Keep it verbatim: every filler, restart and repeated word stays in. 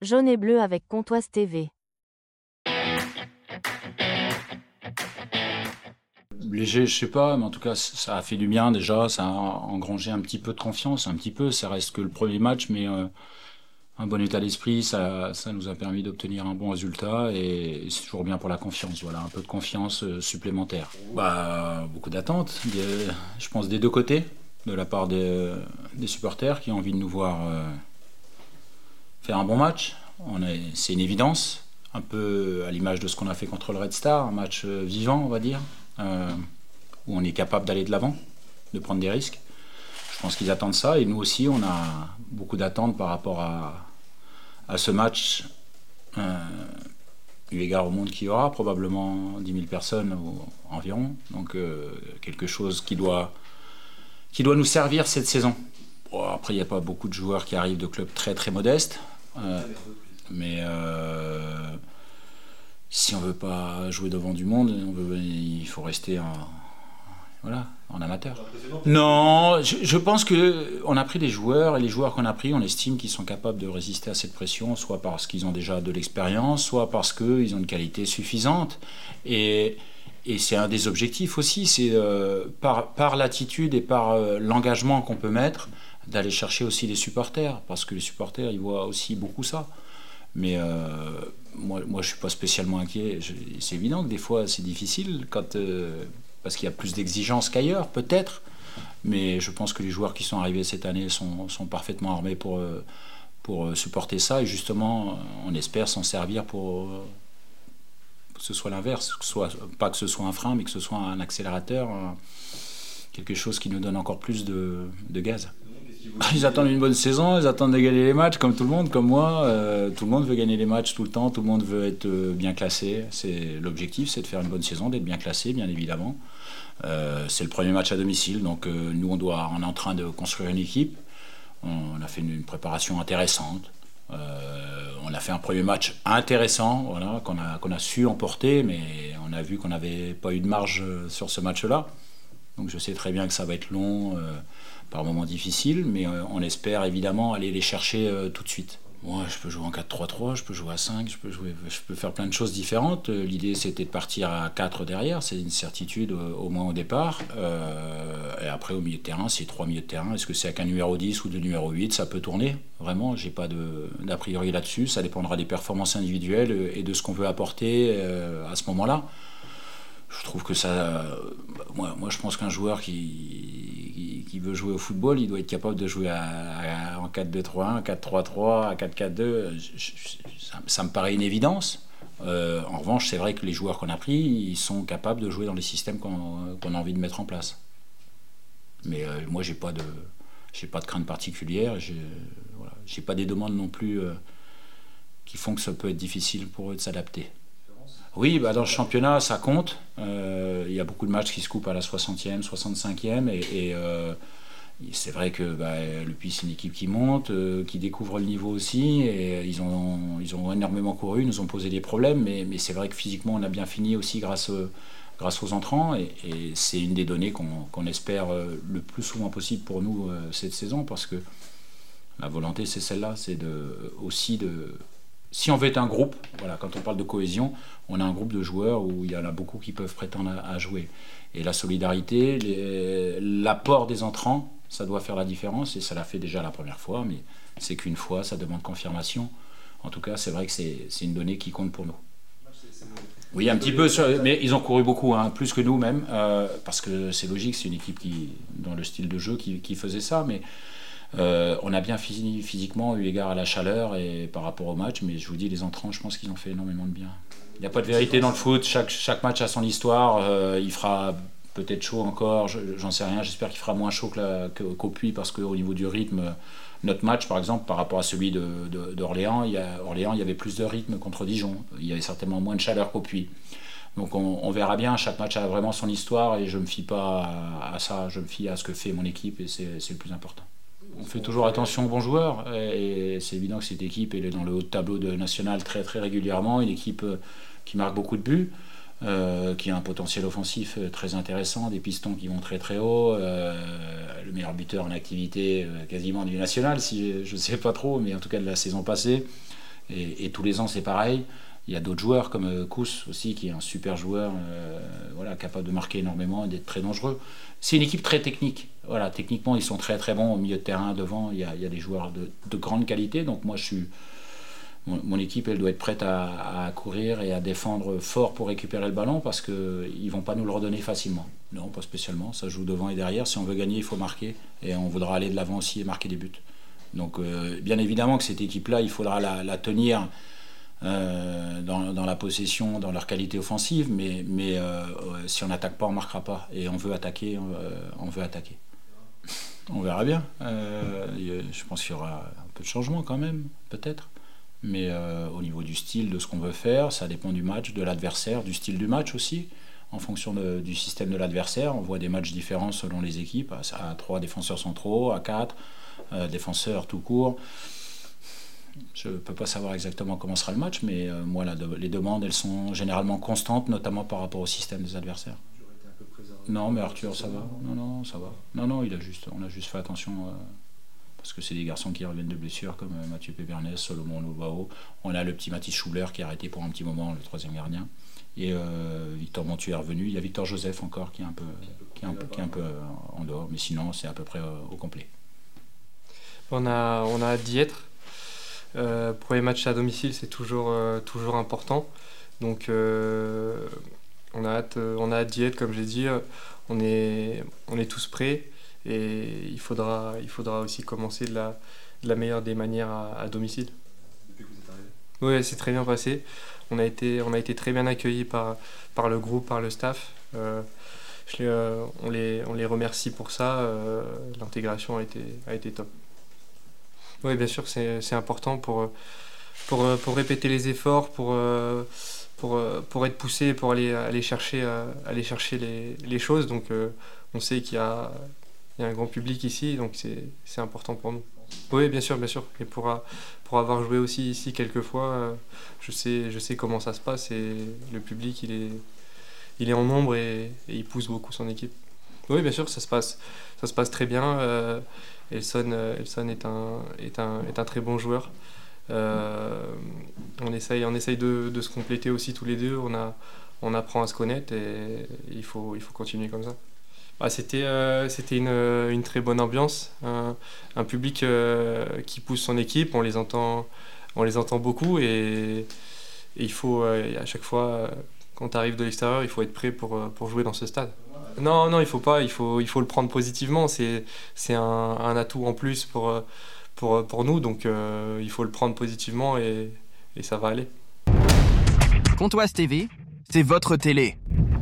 Jaune et bleu avec Comtoise T V. Léger, je sais pas, mais en tout cas, ça a fait du bien déjà. Ça a engrangé un petit peu de confiance, un petit peu. Ça reste que le premier match, mais euh, un bon état d'esprit, ça, ça nous a permis d'obtenir un bon résultat et c'est toujours bien pour la confiance. Voilà, un peu de confiance euh, supplémentaire. Bah, beaucoup d'attentes, des- je pense des deux côtés, de la part des, des supporters qui ont envie de nous voir euh, faire un bon match. On est, c'est une évidence, un peu à l'image de ce qu'on a fait contre le Red Star, un match euh, vivant, on va dire, euh, où on est capable d'aller de l'avant, de prendre des risques. Je pense qu'ils attendent ça et nous aussi, on a beaucoup d'attentes par rapport à, à ce match, euh, eu égard au monde qu'il y aura, probablement dix mille personnes ou, environ. Donc euh, quelque chose qui doit, qui doit nous servir cette saison. Bon, après, il n'y a pas beaucoup de joueurs qui arrivent de clubs très très modestes. Euh, mais euh, si on veut pas jouer devant du monde, on veut, il faut rester en, voilà, en amateur. Non, je, je pense que on a pris des joueurs et les joueurs qu'on a pris, on estime qu'ils sont capables de résister à cette pression, soit parce qu'ils ont déjà de l'expérience, soit parce qu'ils ont une qualité suffisante. Et, et c'est un des objectifs aussi, c'est euh, par, par l'attitude et par euh, l'engagement qu'on peut mettre, d'aller chercher aussi les supporters, parce que les supporters, ils voient aussi beaucoup ça. Mais euh, moi, moi, je suis pas spécialement inquiet. Je- c'est évident que des fois, c'est difficile quand, euh, parce qu'il y a plus d'exigences qu'ailleurs, peut-être. Mais je pense que les joueurs qui sont arrivés cette année sont, sont parfaitement armés pour, euh, pour euh, supporter ça. Et justement, on espère s'en servir pour euh, que ce soit l'inverse. Que ce soit, pas que ce soit un frein, mais que ce soit un accélérateur, un- quelque chose qui nous donne encore plus de, de gaz. Ils attendent une bonne saison, ils attendent de gagner les matchs comme tout le monde, comme moi. Euh, tout le monde veut gagner les matchs tout le temps, tout le monde veut être euh, bien classé. C'est, l'objectif, c'est de faire une bonne saison, d'être bien classé, bien évidemment. Euh, c'est le premier match à domicile, donc euh, nous, on, doit, on est en train de construire une équipe. On a fait une, une préparation intéressante. Euh, on a fait un premier match intéressant, voilà, qu'on a, qu'on a su emporter, mais on a vu qu'on n'avait pas eu de marge euh, sur ce match-là. Donc je sais très bien que ça va être long, euh, par moments difficiles, mais euh, on espère évidemment aller les chercher euh, tout de suite. Moi, je peux jouer en quatre trois trois, je peux jouer à cinq, je peux, jouer, je peux faire plein de choses différentes. Euh, L'idée, c'était de partir à quatre derrière, c'est une certitude euh, au moins au départ. Euh, et après, au milieu de terrain, c'est trois milieux de terrain. Est-ce que c'est avec un numéro dix ou deux numéro huit, ça peut tourner. Vraiment, j'ai pas de, d'a priori là-dessus. Ça dépendra des performances individuelles euh, et de ce qu'on veut apporter euh, à ce moment-là. Je trouve que ça. Moi, moi je pense qu'un joueur qui, qui, qui veut jouer au football, il doit être capable de jouer à, à- en quatre deux trois un, quatre trois trois, à quatre quatre deux. Je- je- ça, ça me paraît une évidence. Euh, en revanche, c'est vrai que les joueurs qu'on a pris, ils sont capables de jouer dans les systèmes qu'on qu'on a envie de mettre en place. Mais euh, moi, j'ai pas de, j'ai pas de crainte particulière. J'ai voilà, j'ai pas des demandes non plus euh, qui font que ça peut être difficile pour eux de s'adapter. Oui, bah dans le championnat, ça compte. Euh, Il y a beaucoup de matchs qui se coupent à la soixantième, soixante-cinquième. Et, et, euh, c'est vrai que bah, le Puy, c'est une équipe qui monte, euh, qui découvre le niveau aussi. Et ils ont, ils ont énormément couru, ils nous ont posé des problèmes. Mais, mais c'est vrai que physiquement, on a bien fini aussi grâce, euh, grâce aux entrants. Et, et c'est une des données qu'on qu'on espère euh, le plus souvent possible pour nous euh, cette saison. Parce que la volonté, c'est celle-là, c'est de, aussi de. Si on veut être un groupe, voilà, quand on parle de cohésion, on a un groupe de joueurs où il y en a beaucoup qui peuvent prétendre à, à jouer. Et la solidarité, les- l'apport des entrants, ça doit faire la différence, et ça l'a fait déjà la première fois, mais c'est qu'une fois, ça demande confirmation. En tout cas, c'est vrai que c'est c'est une donnée qui compte pour nous. Oui, un petit peu, sur- mais ils ont couru beaucoup, hein, plus que nous même, euh, parce que c'est logique, c'est une équipe qui, dans le style de jeu qui, qui faisait ça, mais euh, on a bien fini physiquement eu égard à la chaleur et par rapport au match, mais je vous dis, les entrants, je pense qu'ils ont fait énormément de bien. Il n'y a pas de vérité dans le foot, chaque, chaque match a son histoire, euh, il fera peut-être chaud encore, je- j'en sais rien, j'espère qu'il fera moins chaud que la- que- qu'au Puy, parce qu'au niveau du rythme, notre match par exemple, par rapport à celui de, de- d'Orléans, il y a, Orléans, il y avait plus de rythme contre Dijon, il y avait certainement moins de chaleur qu'au Puy. Donc on, on verra bien, chaque match a vraiment son histoire et je ne me fie pas à, à ça, je me fie à ce que fait mon équipe et c'est c'est le plus important. On fait toujours attention aux bons joueurs et c'est évident que cette équipe elle est dans le haut de tableau de national très très régulièrement, une équipe euh, qui marque beaucoup de buts, euh, qui a un potentiel offensif euh, très intéressant, des pistons qui vont très très haut, euh, le meilleur buteur en activité euh, quasiment du national, si je ne sais pas trop, mais en tout cas de la saison passée. Et, et tous les ans, c'est pareil. Il y a d'autres joueurs comme euh, Kous aussi, qui est un super joueur, euh, voilà, capable de marquer énormément et d'être très dangereux. C'est une équipe très technique. Voilà, techniquement, ils sont très très bons au milieu de terrain, devant. Il y a, il y a des joueurs de, de grande qualité. Donc moi, je suis, mon, mon équipe, elle doit être prête à, à courir et à défendre fort pour récupérer le ballon parce qu'ils ne vont pas nous le redonner facilement. Non, pas spécialement. Ça joue devant et derrière. Si on veut gagner, il faut marquer. Et on voudra aller de l'avant aussi et marquer des buts. Donc euh, bien évidemment que cette équipe-là, il faudra la, la tenir euh, dans, dans la possession, dans leur qualité offensive, mais, mais euh, si on n'attaque pas, on ne marquera pas. Et on veut attaquer, euh, on veut attaquer. On verra bien. Euh, je pense qu'il y aura un peu de changement quand même, peut-être. Mais euh, au niveau du style, de ce qu'on veut faire, ça dépend du match, de l'adversaire, du style du match aussi. En fonction de, du système de l'adversaire, on voit des matchs différents selon les équipes. À, à trois défenseurs centraux, à quatre. Euh, défenseur tout court. Je ne peux pas savoir exactement comment sera le match, mais euh, moi, la, les demandes, elles sont généralement constantes, notamment par rapport au système des adversaires. Non, mais Arthur, ça va. Non, non, ça va. Non, non, il a juste, on a juste fait attention, euh, parce que c'est des garçons qui reviennent de blessures, comme euh, Mathieu Pébernes, Solomon Lobao. On a le petit Mathis Schuler qui a arrêté pour un petit moment, le troisième gardien. Et euh, Victor Montu est revenu. Il y a Victor Joseph encore qui est un peu, qui est un peu, qui est un peu euh, en dehors, mais sinon, c'est à peu près euh, au complet. On a, on a hâte d'y être. Euh, premier match à domicile, c'est toujours, euh, toujours important. Donc, euh, on a hâte, on a hâte d'y être, comme j'ai dit. On est, on est tous prêts et il faudra, il faudra aussi commencer de la, de la meilleure des manières à, à domicile. Depuis que vous êtes arrivé ? Oui, c'est très bien passé. On a été, on a été très bien accueillis par, par le groupe, par le staff. Euh, je les, euh, on, les, on les remercie pour ça. Euh, l'intégration a été, a été top. Oui, bien sûr, c'est, c'est important pour, pour, pour répéter les efforts, pour, pour, pour être poussé, pour aller, aller chercher, aller chercher les, les choses. Donc, euh, on sait qu'il y a, il y a un grand public ici, donc c'est, c'est important pour nous. Oui, bien sûr, bien sûr. Et pour, pour avoir joué aussi ici quelques fois, je sais, je sais comment ça se passe et le public, il est, il est en nombre et, et il pousse beaucoup son équipe. Oui, bien sûr, ça se passe, ça se passe très bien. Euh, Elson, Elson est, un, est, un, est un très bon joueur. Euh, on essaye, on essaye de, de se compléter aussi tous les deux. On, a, on apprend à se connaître et il faut, il faut continuer comme ça. Bah, c'était euh, c'était une, une très bonne ambiance. Un, un public euh, qui pousse son équipe. On les entend, on les entend beaucoup et, et il faut, euh, à chaque fois, quand tu arrives de l'extérieur, il faut être prêt pour, pour jouer dans ce stade. Non, non, il faut pas, il faut, il faut le prendre positivement, c'est, c'est un, un atout en plus pour, pour, pour nous, donc euh, il faut le prendre positivement et, et ça va aller. Pontoise T V, c'est votre télé.